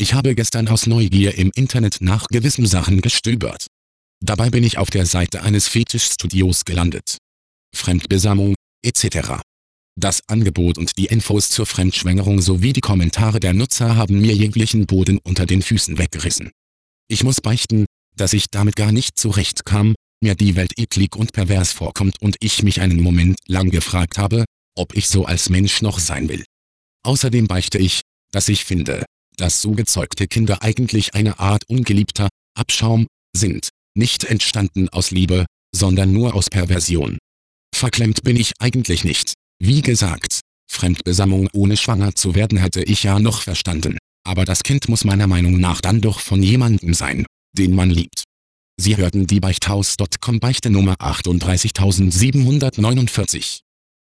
Ich habe gestern aus Neugier im Internet nach gewissen Sachen gestöbert. Dabei bin ich auf der Seite eines Fetischstudios gelandet. Fremdbesamung, etc. Das Angebot und die Infos zur Fremdschwängerung sowie die Kommentare der Nutzer haben mir jeglichen Boden unter den Füßen weggerissen. Ich muss beichten, dass ich damit gar nicht zurechtkam, mir die Welt eklig und pervers vorkommt und ich mich einen Moment lang gefragt habe, ob ich so als Mensch noch sein will. Außerdem beichte ich, dass ich finde, dass so gezeugte Kinder eigentlich eine Art ungeliebter Abschaum sind, nicht entstanden aus Liebe, sondern nur aus Perversion. Verklemmt bin ich eigentlich nicht. Wie gesagt, Fremdbesamung ohne schwanger zu werden hätte ich ja noch verstanden, aber das Kind muss meiner Meinung nach dann doch von jemandem sein, den man liebt. Sie hörten die Beichthaus.com Beichte Nummer 38749.